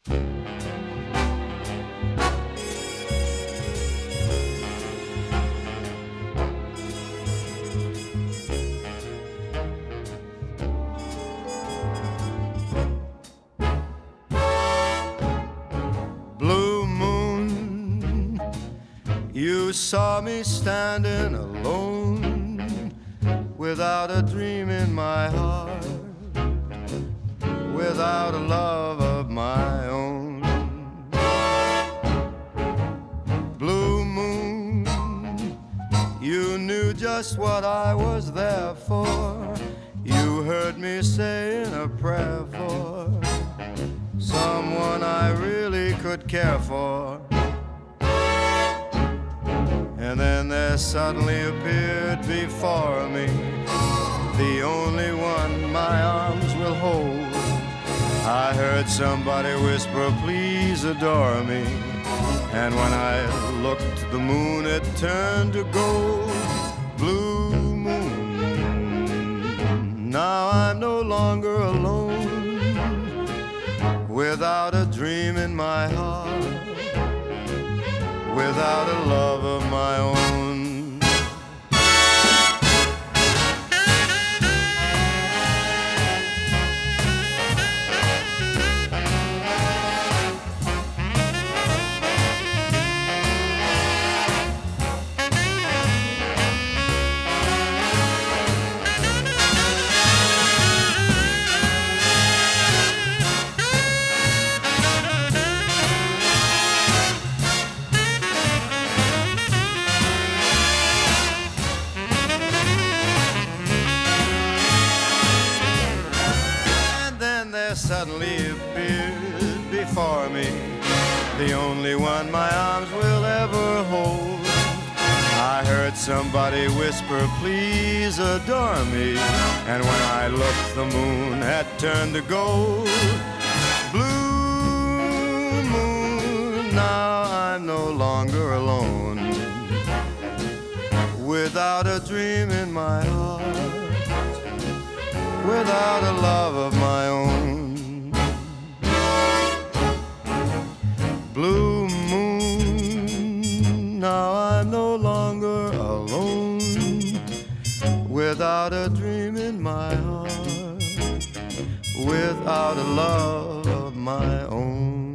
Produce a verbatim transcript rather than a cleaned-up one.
Blue moon, you saw me standing alone, without a dream in my heart, without a love of my own. Blue moon, you knew just what I was there for. You heard me saying a prayer for someone I really could care for. And then there suddenly appeared before me the only one my arms will hold. I heard somebody whisper, please adore me. And when I looked, the moon had turned to gold. Blue moon, now I'm no longer alone, without a dream in my heart, without a love of my own. Suddenly appeared before me the only one my arms will ever hold. I heard somebody whisper, please adore me. And when I looked, the moon had turned to gold. Blue moon, now I'm no longer alone, without a dream in my heart, without a love of my own. Blue moon, now I'm no longer alone, without a dream in my heart, without a love of my own.